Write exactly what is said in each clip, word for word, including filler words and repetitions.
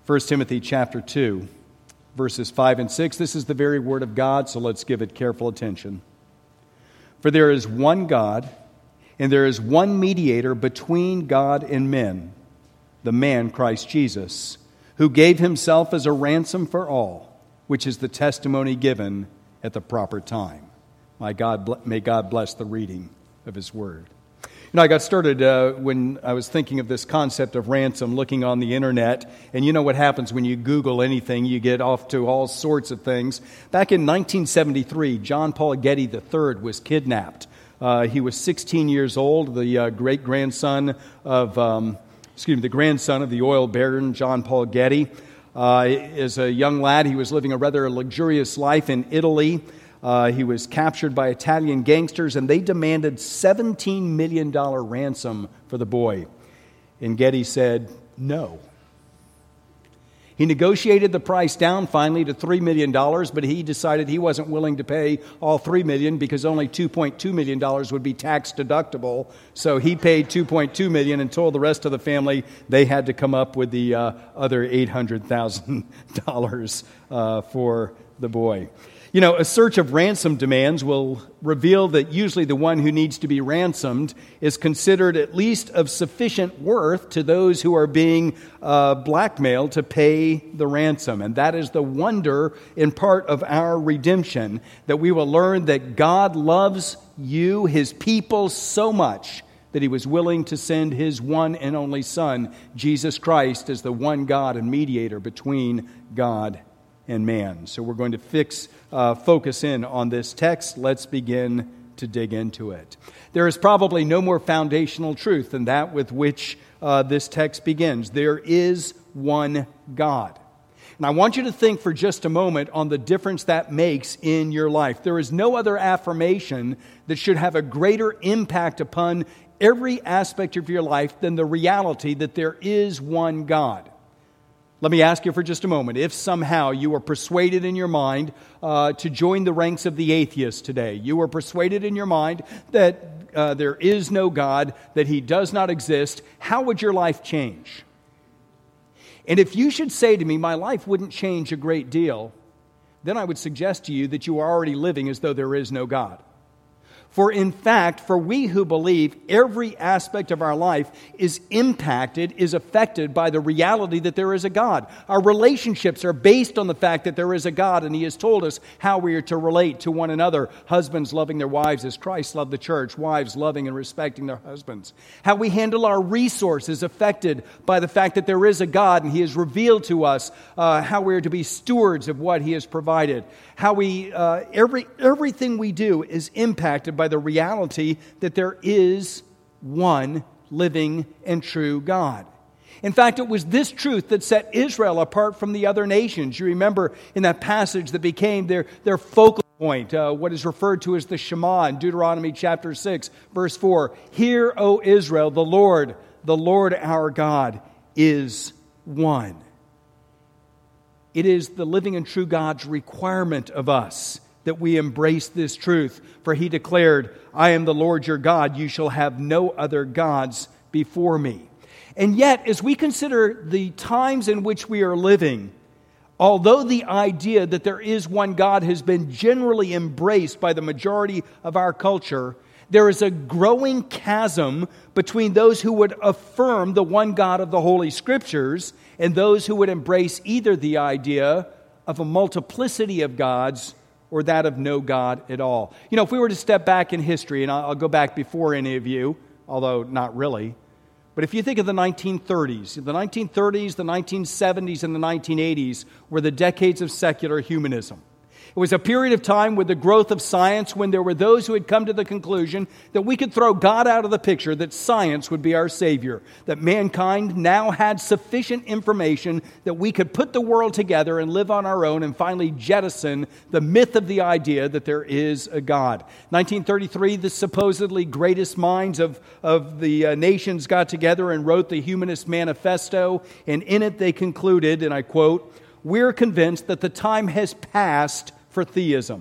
First Timothy chapter two, verses five and six. This is the very word of God, so let's give it careful attention. For there is one God, and there is one mediator between God and men, the man Christ Jesus, who gave himself as a ransom for all, which is the testimony given at the proper time. My God, may God bless the reading of his word. You know, I got started uh, when I was thinking of this concept of ransom, looking on the internet, and you know what happens when you Google anything, you get off to all sorts of things. Back in nineteen seventy-three, John Paul Getty the third was kidnapped. Uh, he was sixteen years old, the uh, great-grandson of, um, excuse me, the grandson of the oil baron John Paul Getty. Uh, as a young lad, he was living a rather luxurious life in Italy. Uh, he was captured by Italian gangsters, and they demanded seventeen million dollars ransom for the boy. And Getty said, no. He negotiated the price down finally to three million dollars, but he decided he wasn't willing to pay all three million dollars because only two point two million dollars would be tax deductible. So he paid two point two million dollars and told the rest of the family they had to come up with the uh, other eight hundred thousand dollars uh, for the boy. You know, a search of ransom demands will reveal that usually the one who needs to be ransomed is considered at least of sufficient worth to those who are being uh, blackmailed to pay the ransom. And that is the wonder in part of our redemption, that we will learn that God loves you, his people, so much that he was willing to send his one and only Son, Jesus Christ, as the one God and mediator between God and man. So we're going to fix, uh, focus in on this text. Let's begin to dig into it. There is probably no more foundational truth than that with which uh, this text begins. There is one God. And I want you to think for just a moment on the difference that makes in your life. There is no other affirmation that should have a greater impact upon every aspect of your life than the reality that there is one God. Let me ask you for just a moment, if somehow you were persuaded in your mind uh, to join the ranks of the atheists today, you were persuaded in your mind that uh, there is no God, that he does not exist, how would your life change? And if you should say to me, my life wouldn't change a great deal, then I would suggest to you that you are already living as though there is no God. For in fact, for we who believe, every aspect of our life is impacted, is affected by the reality that there is a God. Our relationships are based on the fact that there is a God, and he has told us how we are to relate to one another. Husbands loving their wives as Christ loved the church, wives loving and respecting their husbands. How we handle our resources affected by the fact that there is a God, and he has revealed to us uh, how we are to be stewards of what he has provided. How we, uh, every everything we do is impacted by the reality that there is one living and true God. In fact, it was this truth that set Israel apart from the other nations. You remember in that passage that became their, their focal point, uh, what is referred to as the Shema in Deuteronomy chapter six, verse four. Hear, O Israel, the Lord, the Lord our God is one. It is the living and true God's requirement of us that we embrace this truth. For he declared, I am the Lord your God, you shall have no other gods before me. And yet, as we consider the times in which we are living, although the idea that there is one God has been generally embraced by the majority of our culture, there is a growing chasm between those who would affirm the one God of the Holy Scriptures and those who would embrace either the idea of a multiplicity of gods or that of no God at all. You know, if we were to step back in history, and I'll go back before any of you, although not really, but if you think of the nineteen thirties, the nineteen thirties, the nineteen seventies, and the nineteen eighties were the decades of secular humanism. It was a period of time with the growth of science when there were those who had come to the conclusion that we could throw God out of the picture, that science would be our savior, that mankind now had sufficient information that we could put the world together and live on our own and finally jettison the myth of the idea that there is a God. nineteen thirty-three, the supposedly greatest minds of, of the uh, nations got together and wrote the Humanist Manifesto, and in it they concluded, and I quote, "We're convinced that the time has passed for theism.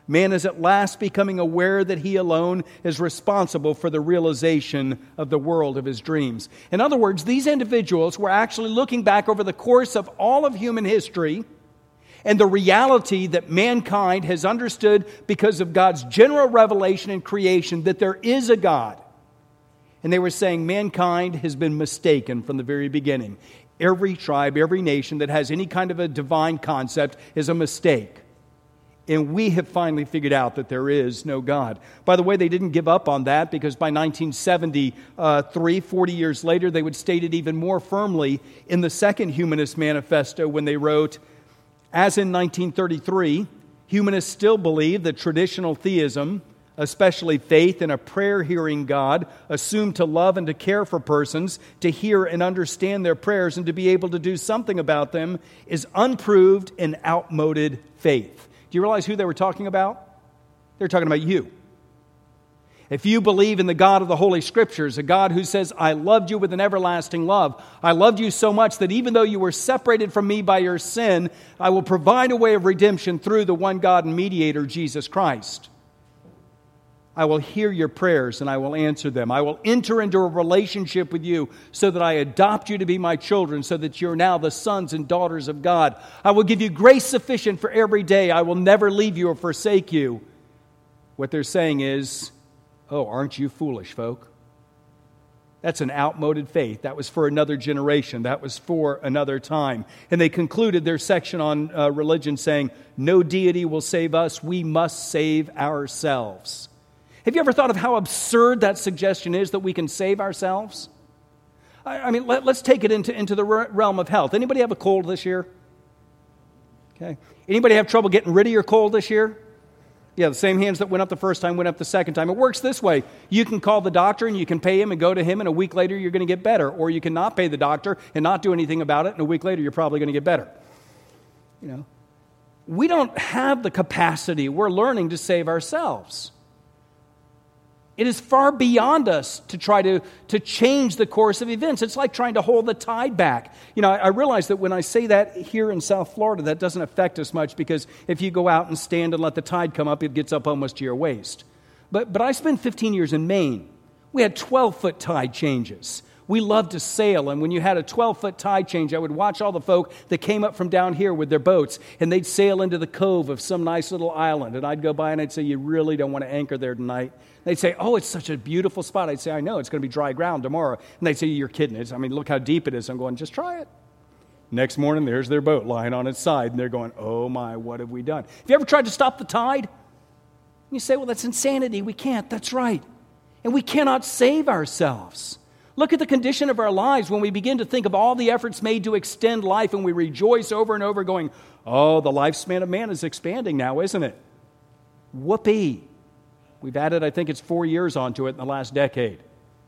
man is at last becoming aware that he alone is responsible for the realization of the world of his dreams. In other words, these individuals were actually looking back over the course of all of human history and the reality that mankind has understood because of God's general revelation in creation that there is a God. And they were saying mankind has been mistaken from the very beginning. Every tribe, every nation that has any kind of a divine concept is a mistake. And we have finally figured out that there is no God. By the way, they didn't give up on that, because by nineteen seventy-three, forty years later, they would state it even more firmly in the Second Humanist Manifesto when they wrote, as in nineteen thirty-three, humanists still believe that traditional theism, especially faith in a prayer-hearing God, assumed to love and to care for persons, to hear and understand their prayers, and to be able to do something about them, is unproved and outmoded faith. Do you realize who they were talking about? They were talking about you. If you believe in the God of the Holy Scriptures, a God who says, I loved you with an everlasting love. I loved you so much that even though you were separated from me by your sin, I will provide a way of redemption through the one God and mediator, Jesus Christ. I will hear your prayers and I will answer them. I will enter into a relationship with you so that I adopt you to be my children, so that you're now the sons and daughters of God. I will give you grace sufficient for every day. I will never leave you or forsake you. What they're saying is, oh, aren't you foolish, folk? That's an outmoded faith. That was for another generation. That was for another time. And they concluded their section on uh, religion saying, no deity will save us. We must save ourselves. Have you ever thought of how absurd that suggestion is, that we can save ourselves? I, I mean, let, let's take it into, into the realm of health. Anybody have a cold this year? Okay. Anybody have trouble getting rid of your cold this year? Yeah, the same hands that went up the first time went up the second time. It works this way. You can call the doctor and you can pay him and go to him, and a week later you're going to get better. Or you can not pay the doctor and not do anything about it, and a week later you're probably going to get better. You know, we don't have the capacity. We're learning to save ourselves. It is far beyond us to try to, to change the course of events. It's like trying to hold the tide back. You know, I, I realize that when I say that here in South Florida, that doesn't affect us much, because if you go out and stand and let the tide come up, it gets up almost to your waist. But, but I spent fifteen years in Maine. We had twelve-foot tide changes. We loved to sail, and when you had a twelve-foot tide change, I would watch all the folk that came up from down here with their boats, and they'd sail into the cove of some nice little island, and I'd go by and I'd say, you really don't want to anchor there tonight. They'd say, oh, it's such a beautiful spot. I'd say, I know, it's going to be dry ground tomorrow. And they'd say, you're kidding. It's, I mean, look how deep it is. I'm going, just try it. Next morning, there's their boat lying on its side, and they're going, oh my, what have we done? Have you ever tried to stop the tide? You say, well, that's insanity. We can't. That's right. And we cannot save ourselves. Look at the condition of our lives when we begin to think of all the efforts made to extend life, and we rejoice over and over going, oh, the lifespan of man is expanding now, isn't it? Whoopee. We've added, I think it's four years onto it in the last decade.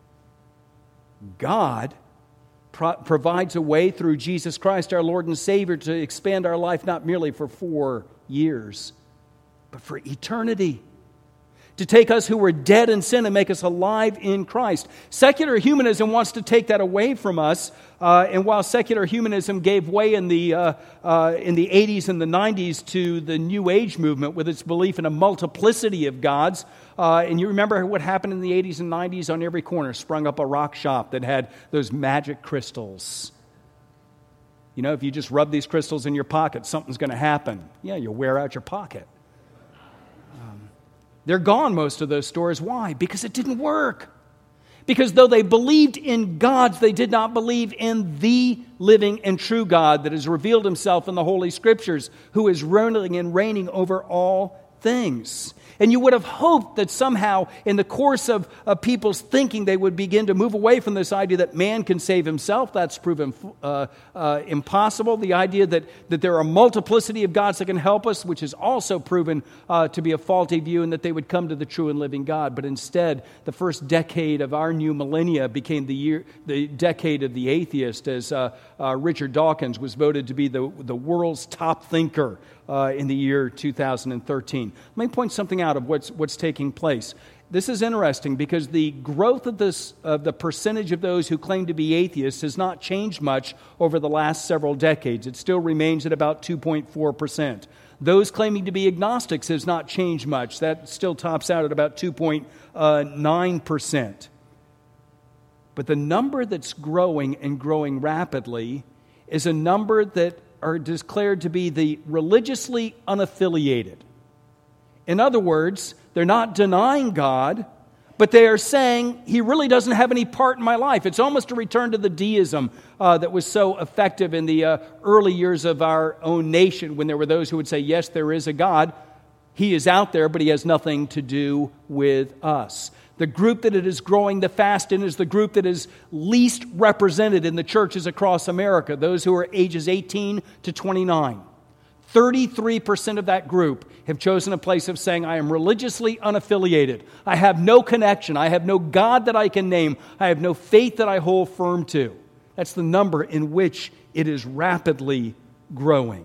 God pro- provides a way through Jesus Christ, our Lord and Savior, to expand our life not merely for four years, but for eternity. To take us who were dead in sin and make us alive in Christ. Secular humanism wants to take that away from us. Uh, and while secular humanism gave way in the uh, uh, in the eighties and the nineties to the New Age movement with its belief in a multiplicity of gods, uh, and you remember what happened in the eighties and nineties? On every corner sprung up a rock shop that had those magic crystals. You know, if you just rub these crystals in your pocket, something's going to happen. Yeah, you'll wear out your pocket. They're gone, most of those stores. Why? Because it didn't work. Because though they believed in gods, they did not believe in the living and true God that has revealed himself in the Holy Scriptures, who is ruling and reigning over all things. And you would have hoped that somehow in the course of, of people's thinking, they would begin to move away from this idea that man can save himself. That's proven uh, uh, impossible. The idea that, that there are a multiplicity of gods that can help us, which is also proven uh, to be a faulty view, and that they would come to the true and living God. But instead, the first decade of our new millennia became the year, the decade of the atheist, as uh, uh, Richard Dawkins was voted to be the, the world's top thinker Uh, in the year two thousand thirteen. Let me point something out of what's what's taking place. This is interesting because the growth of this of the percentage of those who claim to be atheists has not changed much over the last several decades. It still remains at about two point four percent. Those claiming to be agnostics has not changed much. That still tops out at about two point nine percent. But the number that's growing and growing rapidly is a number that are declared to be the religiously unaffiliated. In other words, they're not denying God, but they are saying He really doesn't have any part in my life. It's almost a return to the deism uh, that was so effective in the uh, early years of our own nation, when there were those who would say, yes, there is a God. He is out there, but He has nothing to do with us. The group that it is growing the fast in is the group that is least represented in the churches across America, those who are ages eighteen to twenty-nine. thirty-three percent of that group have chosen a place of saying, I am religiously unaffiliated. I have no connection. I have no God that I can name. I have no faith that I hold firm to. That's the number in which it is rapidly growing.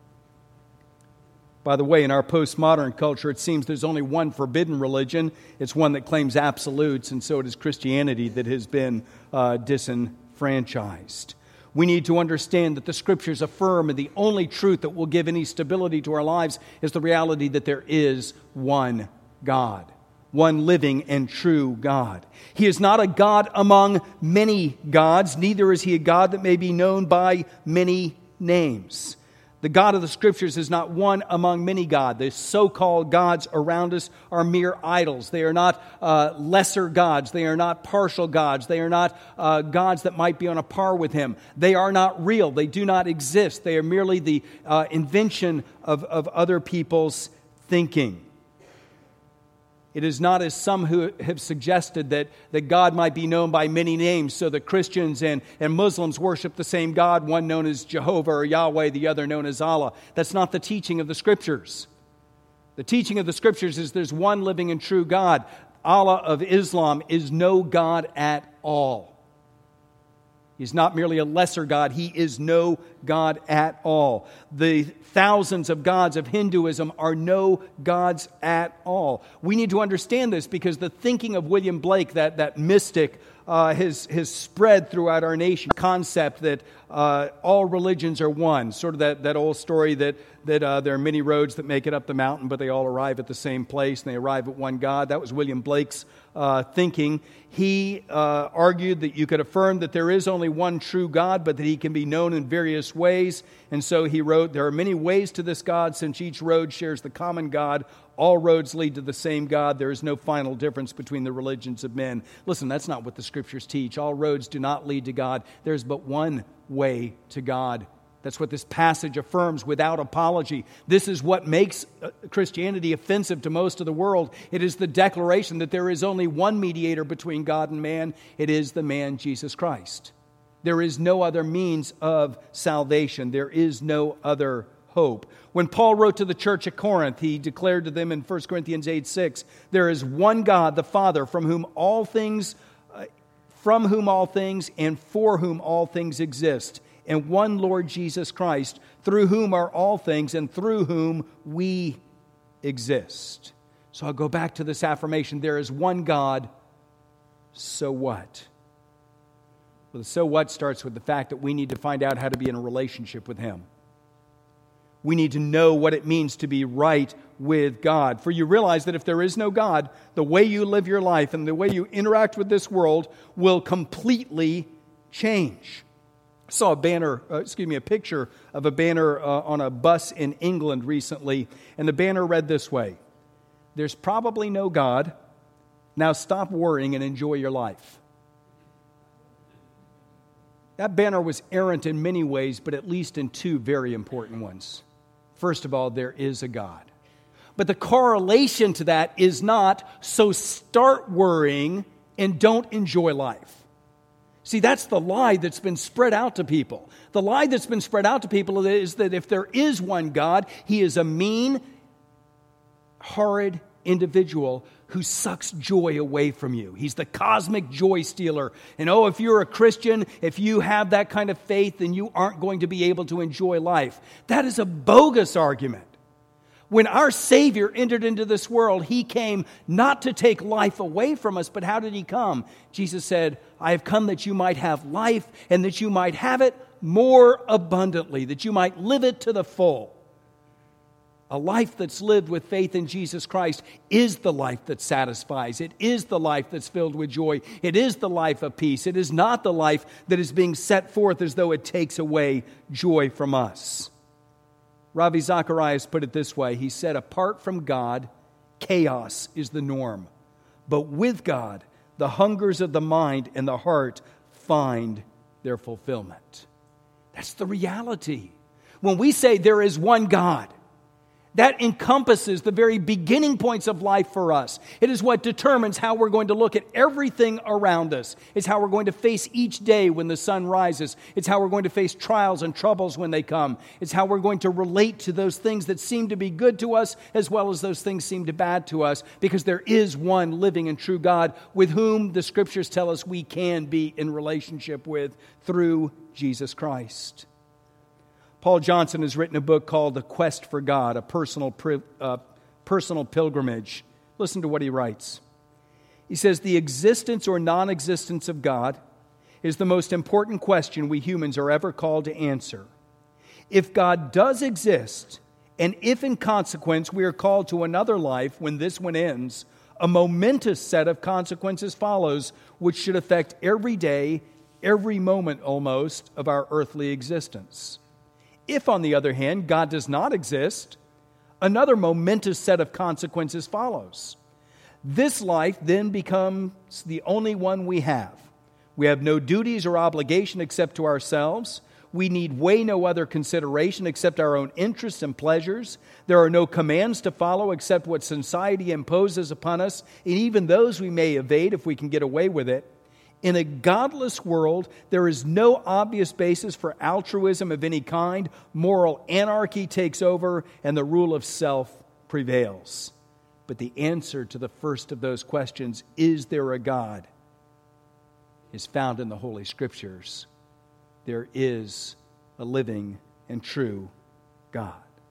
By the way, in our postmodern culture, it seems there's only one forbidden religion. It's one that claims absolutes, and so it is Christianity that has been uh, disenfranchised. We need to understand that the Scriptures affirm, and the only truth that will give any stability to our lives is the reality that there is one God, one living and true God. He is not a God among many gods, neither is He a God that may be known by many names. The God of the Scriptures is not one among many gods. The so-called gods around us are mere idols. They are not uh, lesser gods. They are not partial gods. They are not uh, gods that might be on a par with Him. They are not real. They do not exist. They are merely the uh, invention of, of other people's thinking. It is not as some who have suggested that, that God might be known by many names, so that Christians and, and Muslims worship the same God, one known as Jehovah or Yahweh, the other known as Allah. That's not the teaching of the Scriptures. The teaching of the Scriptures is there's one living and true God. Allah of Islam is no God at all. He's not merely a lesser God. He is no God at all. The thousands of gods of Hinduism are no gods at all. We need to understand this because the thinking of William Blake, that, that mystic, uh, has, has spread throughout our nation. Concept that uh, all religions are one. Sort of that, that old story that, that uh, there are many roads that make it up the mountain, but they all arrive at the same place and they arrive at one God. That was William Blake's uh, thinking. He uh, argued that you could affirm that there is only one true God, but that He can be known in various ways. And so he wrote, there are many ways to this God, since each road shares the common God. All roads lead to the same God. There is no final difference between the religions of men. Listen, that's not what the Scriptures teach. All roads do not lead to God. There's but one way to God. That's what this passage affirms without apology. This is what makes Christianity offensive to most of the world. It is the declaration that there is only one mediator between God and man. It is the man Jesus Christ. There is no other means of salvation. There is no other hope. When Paul wrote to the church at Corinth, he declared to them in First Corinthians eight six, there is one God, the Father, from whom all things, uh, from whom all things and for whom all things exist, and one Lord Jesus Christ, through whom are all things and through whom we exist. So I'll go back to this affirmation. There is one God, so what? Well, the so what starts with the fact that we need to find out how to be in a relationship with Him. We need to know what it means to be right with God. For you realize that if there is no God, the way you live your life and the way you interact with this world will completely change. I saw a banner, uh, excuse me, a picture of a banner uh, on a bus in England recently, and the banner read this way: there's probably no God. Now stop worrying and enjoy your life. That banner was errant in many ways, but at least in two very important ones. First of all, there is a God. But the correlation to that is not, so start worrying and don't enjoy life. See, that's the lie that's been spread out to people. The lie that's been spread out to people is that if there is one God, He is a mean, horrid individual who sucks joy away from you. He's the cosmic joy stealer. And oh, if you're a Christian, if you have that kind of faith, then you aren't going to be able to enjoy life. That is a bogus argument. When our Savior entered into this world, He came not to take life away from us, but how did He come? Jesus said, I have come that you might have life and that you might have it more abundantly, that you might live it to the full. A life that's lived with faith in Jesus Christ is the life that satisfies. It is the life that's filled with joy. It is the life of peace. It is not the life that is being set forth as though it takes away joy from us. Ravi Zacharias put it this way. He said, apart from God, chaos is the norm. But with God, the hungers of the mind and the heart find their fulfillment. That's the reality. When we say there is one God, that encompasses the very beginning points of life for us. It is what determines how we're going to look at everything around us. It's how we're going to face each day when the sun rises. It's how we're going to face trials and troubles when they come. It's how we're going to relate to those things that seem to be good to us as well as those things seem to be bad to us, because there is one living and true God with whom the Scriptures tell us we can be in relationship with through Jesus Christ. Paul Johnson has written a book called The Quest for God, a personal, uh, personal pilgrimage. Listen to what he writes. He says, the existence or non-existence of God is the most important question we humans are ever called to answer. If God does exist, and if in consequence we are called to another life when this one ends, a momentous set of consequences follows, which should affect every day, every moment almost, of our earthly existence. If, on the other hand, God does not exist, another momentous set of consequences follows. This life then becomes the only one we have. We have no duties or obligation except to ourselves. We need weigh no other consideration except our own interests and pleasures. There are no commands to follow except what society imposes upon us, and even those we may evade if we can get away with it. In a godless world, there is no obvious basis for altruism of any kind. Moral anarchy takes over, and the rule of self prevails. But the answer to the first of those questions, is there a God, is found in the Holy Scriptures. There is a living and true God.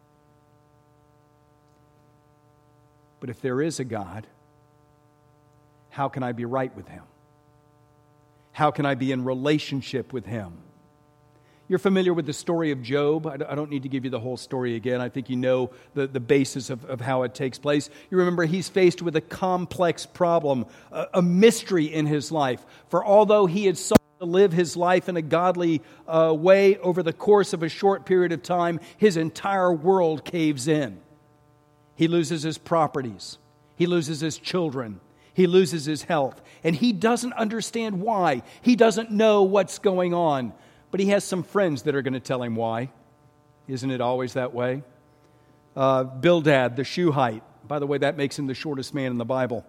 But if there is a God, how can I be right with Him? How can I be in relationship with Him? You're familiar with the story of Job. I don't need to give you the whole story again. I think you know the, the basis of, of how it takes place. You remember he's faced with a complex problem, a, a mystery in his life. For although he had sought to live his life in a godly uh, way over the course of a short period of time, his entire world caves in. He loses his properties. He loses his children. He loses his health, and he doesn't understand why. He doesn't know what's going on, but he has some friends that are going to tell him why. Isn't it always that way? Uh, Bildad, the Shuhite. By the way, that makes him the shortest man in the Bible.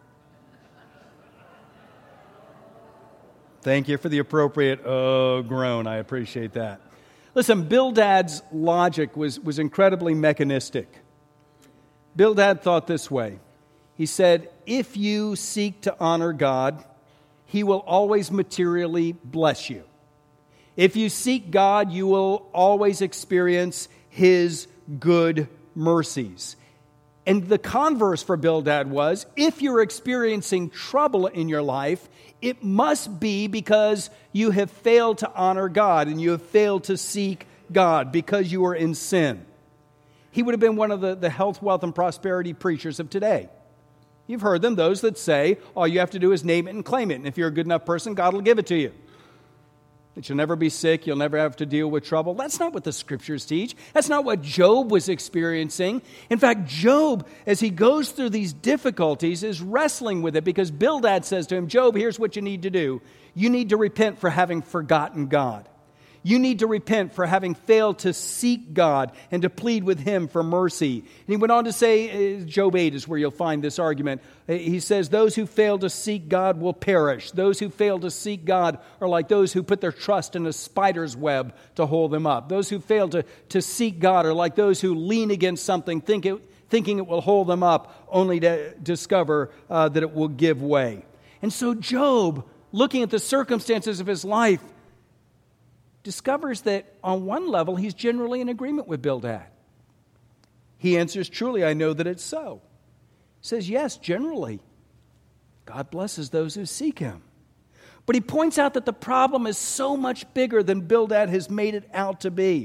Thank you for the appropriate oh groan. I appreciate that. Listen, Bildad's logic was, was incredibly mechanistic. Bildad thought this way. He said, if you seek to honor God, He will always materially bless you. If you seek God, you will always experience His good mercies. And the converse for Bildad was, if you're experiencing trouble in your life, it must be because you have failed to honor God and you have failed to seek God because you are in sin. He would have been one of the, the health, wealth, and prosperity preachers of today. You've heard them, those that say, all you have to do is name it and claim it. And if you're a good enough person, God will give it to you. That you'll never be sick, you'll never have to deal with trouble. That's not what the Scriptures teach. That's not what Job was experiencing. In fact, Job, as he goes through these difficulties, is wrestling with it because Bildad says to him, Job, here's what you need to do. You need to repent for having forgotten God. You need to repent for having failed to seek God and to plead with Him for mercy. And he went on to say, Job eight is where you'll find this argument. He says, those who fail to seek God will perish. Those who fail to seek God are like those who put their trust in a spider's web to hold them up. Those who fail to, to seek God are like those who lean against something, think it, thinking it will hold them up, only to discover uh, that it will give way. And so Job, looking at the circumstances of his life, discovers that on one level, he's generally in agreement with Bildad. He answers, truly, I know that it's so. He says, yes, generally, God blesses those who seek Him. But he points out that the problem is so much bigger than Bildad has made it out to be.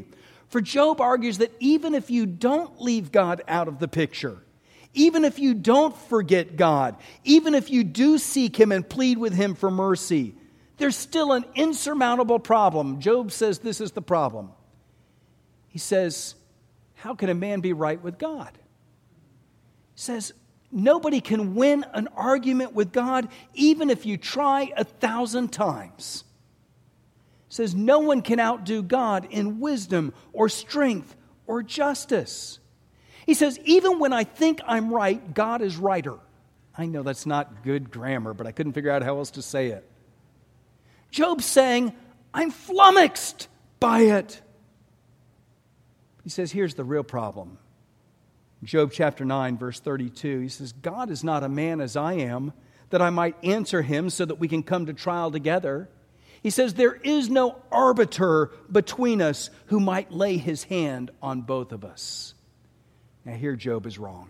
For Job argues that even if you don't leave God out of the picture, even if you don't forget God, even if you do seek Him and plead with Him for mercy, there's still an insurmountable problem. Job says this is the problem. He says, how can a man be right with God? He says, nobody can win an argument with God even if you try a thousand times. He says, no one can outdo God in wisdom or strength or justice. He says, even when I think I'm right, God is righter. I know that's not good grammar, but I couldn't figure out how else to say it. Job's saying, I'm flummoxed by it. He says, here's the real problem. Job chapter nine, verse thirty-two, he says, God is not a man as I am, that I might answer him so that we can come to trial together. He says, there is no arbiter between us who might lay his hand on both of us. Now here Job is wrong.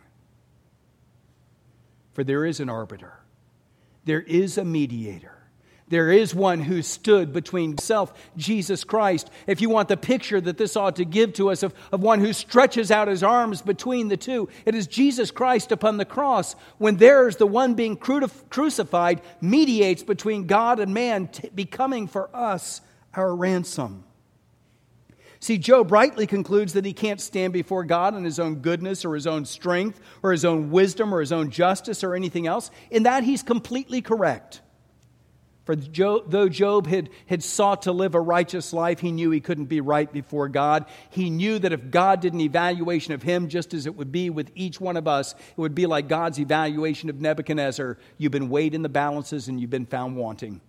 For there is an arbiter. There is a mediator. There is one who stood between himself, Jesus Christ. If you want the picture that this ought to give to us of, of one who stretches out his arms between the two, it is Jesus Christ upon the cross, when there's the one being crucified, mediates between God and man, t- becoming for us our ransom. See, Job rightly concludes that he can't stand before God in his own goodness or his own strength or his own wisdom or his own justice or anything else. In that, he's completely correct. For Job, though Job had, had sought to live a righteous life, he knew he couldn't be right before God. He knew that if God did an evaluation of him, just as it would be with each one of us, it would be like God's evaluation of Nebuchadnezzar. You've been weighed in the balances and you've been found wanting.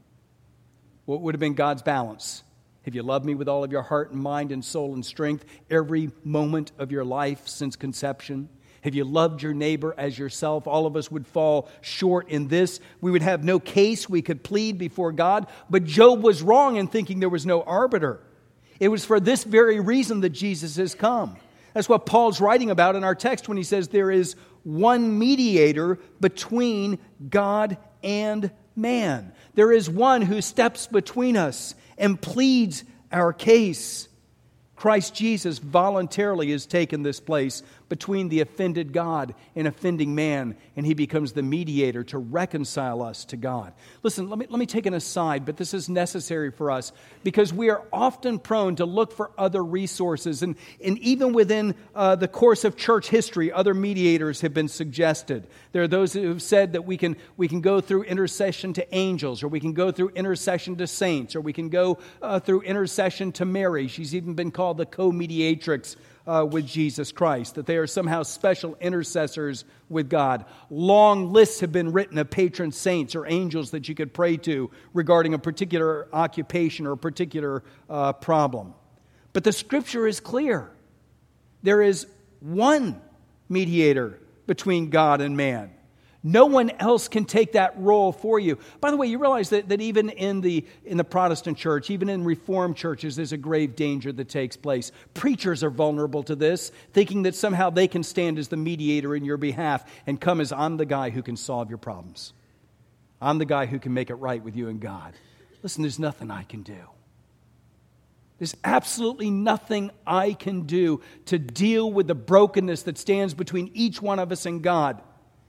What would have been God's balance? Have you loved me with all of your heart and mind and soul and strength every moment of your life since conception? Have you loved your neighbor as yourself? All of us would fall short in this. We would have no case we could plead before God. But Job was wrong in thinking there was no arbiter. It was for this very reason that Jesus has come. That's what Paul's writing about in our text when he says there is one mediator between God and man. There is one who steps between us and pleads our case. Christ Jesus voluntarily has taken this place between the offended God and offending man, and he becomes the mediator to reconcile us to God. Listen, let me, let me take an aside, but this is necessary for us because we are often prone to look for other resources, and, and even within uh, the course of church history, other mediators have been suggested. There are those who have said that we can, we can go through intercession to angels, or we can go through intercession to saints, or we can go uh, through intercession to Mary. She's even been called the co-mediatrix Uh, with Jesus Christ, that they are somehow special intercessors with God. Long lists have been written of patron saints or angels that you could pray to regarding a particular occupation or a particular uh, problem. But the Scripture is clear. There is one mediator between God and man. No one else can take that role for you. By the way, you realize that, that even in the, in the Protestant church, even in Reformed churches, there's a grave danger that takes place. Preachers are vulnerable to this, thinking that somehow they can stand as the mediator in your behalf and come as, I'm the guy who can solve your problems. I'm the guy who can make it right with you and God. Listen, there's nothing I can do. There's absolutely nothing I can do to deal with the brokenness that stands between each one of us and God.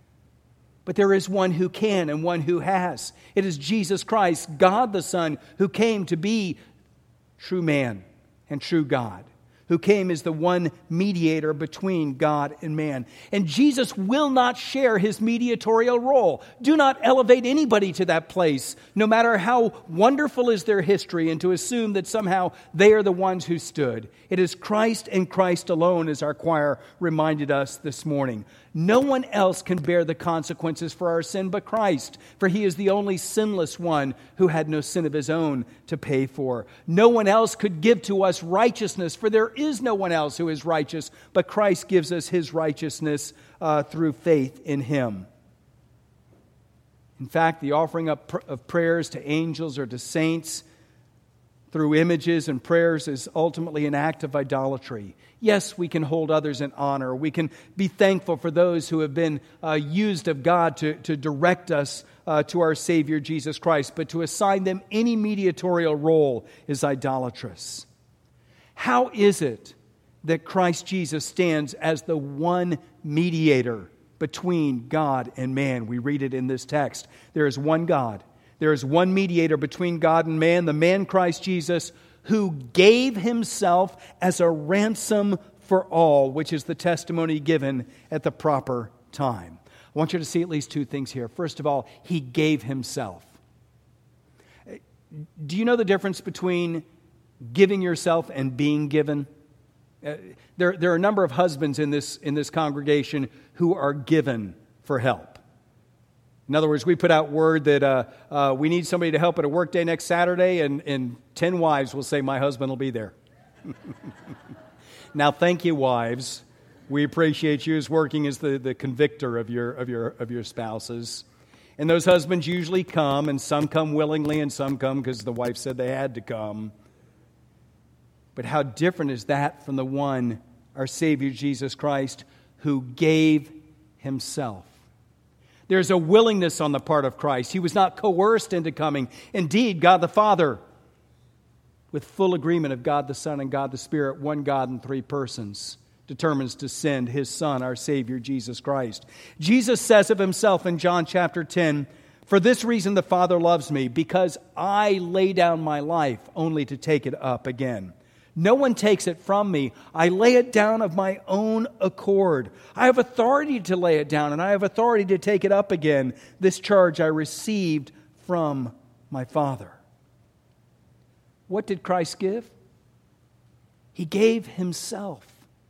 But there is one who can and one who has. It is Jesus Christ, God the Son, who came to be true man and true God, who came as the one mediator between God and man. And Jesus will not share his mediatorial role. Do not elevate anybody to that place, no matter how wonderful is their history, and to assume that somehow they are the ones who stood. It is Christ and Christ alone, as our choir reminded us this morning. No one else can bear the consequences for our sin but Christ, for he is the only sinless one who had no sin of his own to pay for. No one else could give to us righteousness, for there is no one else who is righteous, but Christ gives us his righteousness uh, through faith in him. In fact, the offering up pr- of prayers to angels or to saints through images and prayers is ultimately an act of idolatry. Yes, we can hold others in honor. We can be thankful for those who have been uh, used of God to, to direct us uh, to our Savior, Jesus Christ. But to assign them any mediatorial role is idolatrous. How is it that Christ Jesus stands as the one mediator between God and man. We read it in this text. There is one God. There is one mediator between God and man, the man Christ Jesus, who gave himself as a ransom for all, which is the testimony given at the proper time. I want you to see at least two things here. First of all, he gave himself. Do you know the difference between giving yourself and being given? Uh, there, there are a number of husbands in this, in this congregation who are given for help. In other words, we put out word that uh, uh, we need somebody to help at a work day next Saturday, and, and ten wives will say, my husband will be there. Now, thank you, wives. We appreciate you as working as the, the convictor of your, of, your, of your spouses. And those husbands usually come, and some come willingly, and some come because the wife said they had to come. But how different is that from the one, our Savior Jesus Christ, who gave himself? There's a willingness on the part of Christ. He was not coerced into coming. Indeed, God the Father, with full agreement of God the Son and God the Spirit, one God in three persons, determines to send his Son, our Savior, Jesus Christ. Jesus says of himself in John chapter ten, "For this reason the Father loves me, because I lay down my life only to take it up again. No one takes it from me. I lay it down of my own accord. I have authority to lay it down, and I have authority to take it up again. This charge I received from my Father." What did Christ give? He gave himself.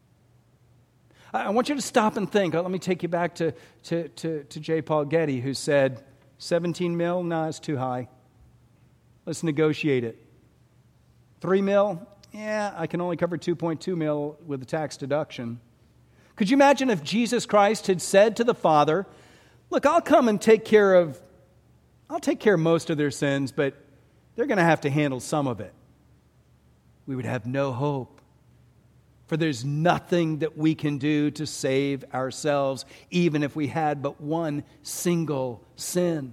I want you to stop and think. Let me take you back to, to, to, to J. Paul Getty, who said, seventeen mil? No, it's too high. Let's negotiate it. Three mil? Yeah, I can only cover two point two mil with the tax deduction. Could you imagine if Jesus Christ had said to the Father, look, I'll come and take care of, I'll take care of most of their sins, but they're going to have to handle some of it. We would have no hope. For there's nothing that we can do to save ourselves, even if we had but one single sin.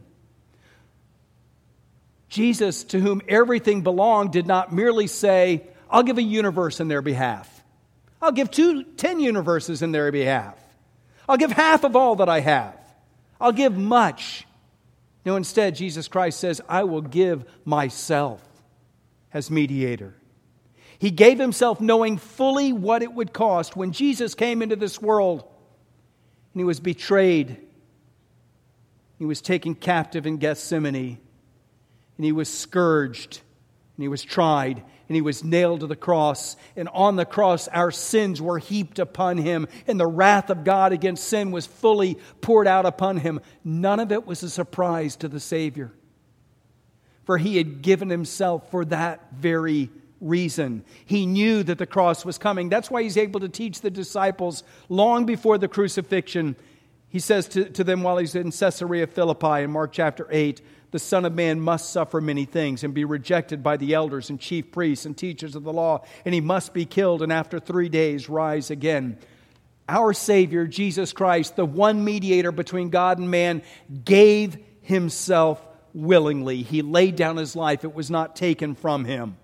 Jesus, to whom everything belonged, did not merely say, I'll give a universe in their behalf. I'll give two, ten universes in their behalf. I'll give half of all that I have. I'll give much. No, instead, Jesus Christ says, I will give myself as mediator. He gave himself knowing fully what it would cost. When Jesus came into this world and he was betrayed, he was taken captive in Gethsemane, and he was scourged, and he was tried, and he was nailed to the cross. And on the cross, our sins were heaped upon him, and the wrath of God against sin was fully poured out upon him. None of it was a surprise to the Savior, for he had given himself for that very reason. He knew that the cross was coming. That's why he's able to teach the disciples long before the crucifixion. He says to, to them while he's in Caesarea Philippi in Mark chapter eight, the Son of Man must suffer many things and be rejected by the elders and chief priests and teachers of the law, and he must be killed and after three days rise again. Our Savior, Jesus Christ, the one mediator between God and man, gave himself willingly. He laid down his life. It was not taken from him.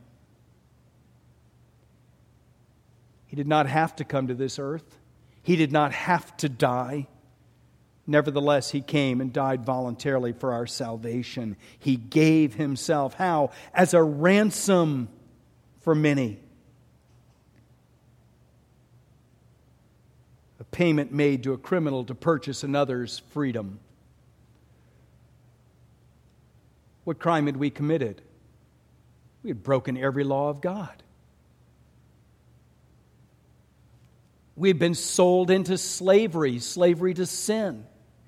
He did not have to come to this earth. He did not have to die. Nevertheless, he came and died voluntarily for our salvation. He gave himself. How? As a ransom for many. A payment made to a criminal to purchase another's freedom. What crime had we committed? We had broken every law of God. We had been sold into slavery, slavery to sin.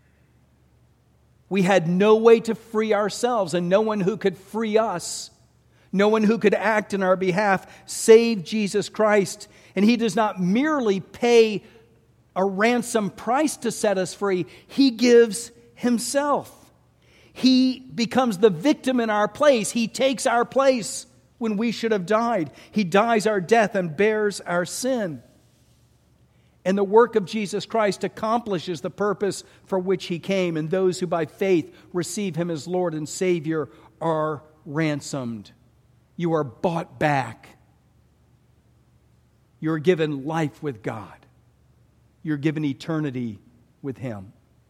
We had no way to free ourselves, and no one who could free us, no one who could act in our behalf, save Jesus Christ. And he does not merely pay a ransom price to set us free. He gives himself. He becomes the victim in our place. He takes our place when we should have died. He dies our death and bears our sin. And the work of Jesus Christ accomplishes the purpose for which he came. And those who by faith receive him as Lord and Savior are ransomed. You are bought back. You're given life with God. You're given eternity with Him.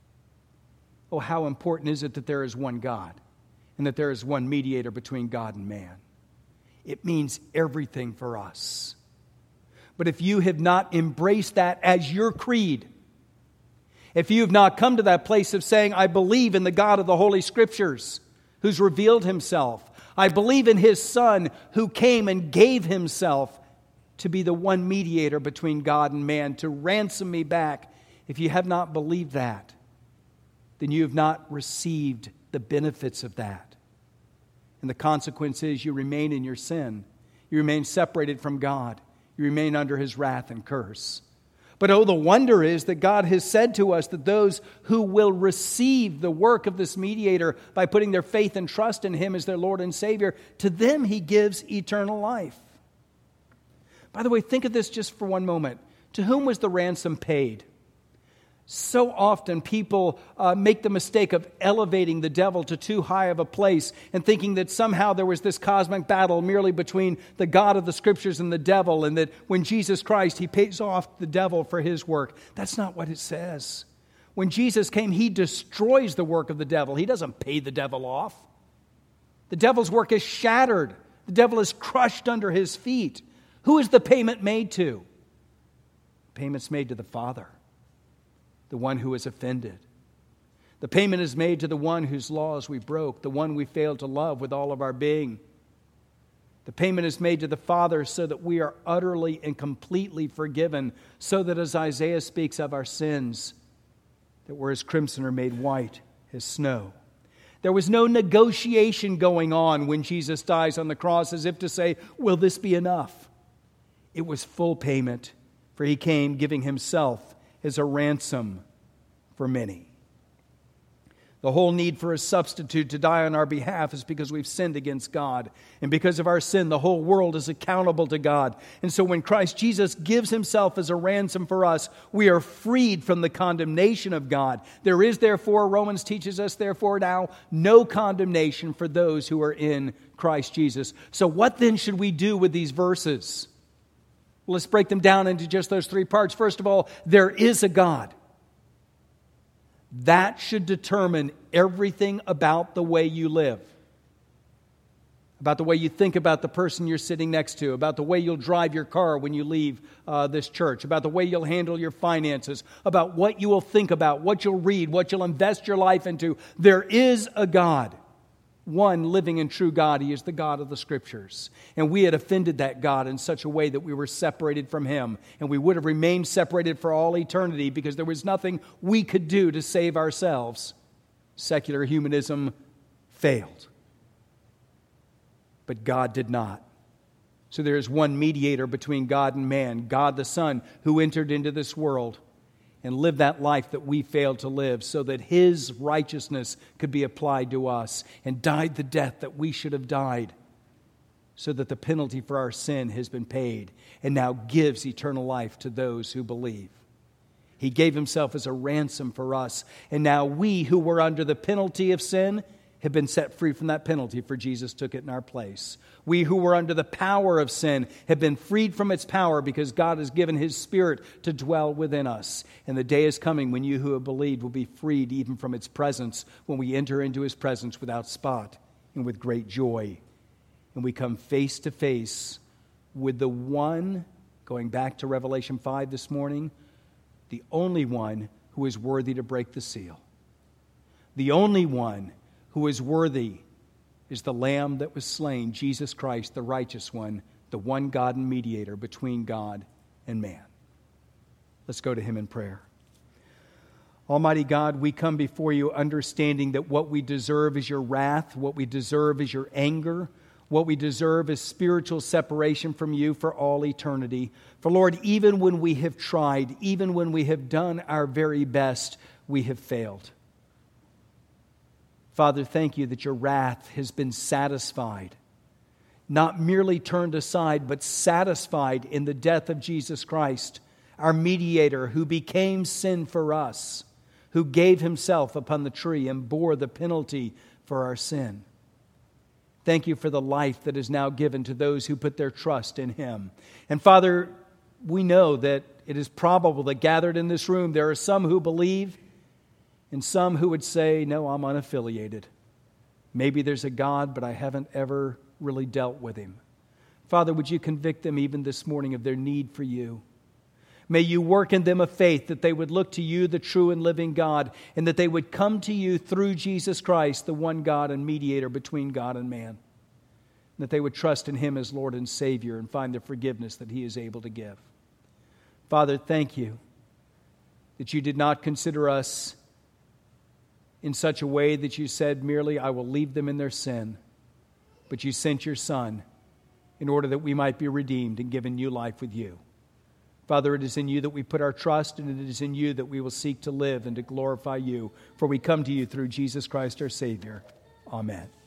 Oh, how important is it that there is one God and that there is one mediator between God and man? It means everything for us. But if you have not embraced that as your creed, if you have not come to that place of saying, I believe in the God of the Holy Scriptures who's revealed Himself, I believe in His Son who came and gave Himself to be the one mediator between God and man, to ransom me back. If you have not believed that, then you have not received the benefits of that. And the consequence is you remain in your sin. You remain separated from God. You remain under His wrath and curse. But oh, the wonder is that God has said to us that those who will receive the work of this mediator by putting their faith and trust in Him as their Lord and Savior, to them He gives eternal life. By the way, think of this just for one moment. To whom was the ransom paid? So often people uh, make the mistake of elevating the devil to too high of a place and thinking that somehow there was this cosmic battle merely between the God of the Scriptures and the devil, and that when Jesus Christ, He pays off the devil for His work. That's not what it says. When Jesus came, He destroys the work of the devil. He doesn't pay the devil off. The devil's work is shattered. The devil is crushed under His feet. Who is the payment made to? Payment's made to the Father, the one who is offended. The payment is made to the one whose laws we broke, the one we failed to love with all of our being. The payment is made to the Father so that we are utterly and completely forgiven, so that as Isaiah speaks of our sins, that we're as crimson are made white as snow. There was no negotiation going on when Jesus dies on the cross as if to say, will this be enough? It was full payment, for He came giving Himself as a ransom for many. The whole need for a substitute to die on our behalf is because we've sinned against God. And because of our sin, the whole world is accountable to God. And so when Christ Jesus gives Himself as a ransom for us, we are freed from the condemnation of God. There is therefore, Romans teaches us, therefore now, no condemnation for those who are in Christ Jesus. So what then should we do with these verses? Well, let's break them down into just those three parts. First of all, there is a God. That should determine everything about the way you live. About the way you think about the person you're sitting next to. About the way you'll drive your car when you leave uh, this church. About the way you'll handle your finances. About what you will think about, what you'll read, what you'll invest your life into. There is a God. One living and true God. He is the God of the Scriptures. And we had offended that God in such a way that we were separated from Him. And we would have remained separated for all eternity because there was nothing we could do to save ourselves. Secular humanism failed. But God did not. So there is one mediator between God and man, God the Son, who entered into this world and lived that life that we failed to live so that His righteousness could be applied to us, and died the death that we should have died so that the penalty for our sin has been paid, and now gives eternal life to those who believe. He gave Himself as a ransom for us, and now we who were under the penalty of sin have been set free from that penalty, for Jesus took it in our place. We who were under the power of sin have been freed from its power because God has given His Spirit to dwell within us. And the day is coming when you who have believed will be freed even from its presence, when we enter into His presence without spot and with great joy. And we come face to face with the one, going back to Revelation five this morning, the only one who is worthy to break the seal. The only one who is worthy is the Lamb that was slain, Jesus Christ, the righteous one, the one God and mediator between God and man. Let's go to Him in prayer. Almighty God, we come before You understanding that what we deserve is Your wrath, what we deserve is Your anger, what we deserve is spiritual separation from You for all eternity. For Lord, even when we have tried, even when we have done our very best, we have failed. Father, thank You that Your wrath has been satisfied, not merely turned aside, but satisfied in the death of Jesus Christ, our mediator who became sin for us, who gave Himself upon the tree and bore the penalty for our sin. Thank You for the life that is now given to those who put their trust in Him. And Father, we know that it is probable that gathered in this room there are some who believe and some who would say, no, I'm unaffiliated. Maybe there's a God, but I haven't ever really dealt with him. Father, would you convict them even this morning of their need for you? May you work in them a faith that they would look to you, the true and living God, and that they would come to you through Jesus Christ, the one God and mediator between God and man. And that they would trust in him as Lord and Savior and find the forgiveness that he is able to give. Father, thank you that you did not consider us in such a way that you said merely, I will leave them in their sin. But you sent your Son in order that we might be redeemed and given new life with you. Father, it is in you that we put our trust, and it is in you that we will seek to live and to glorify you. For we come to you through Jesus Christ our Savior. Amen.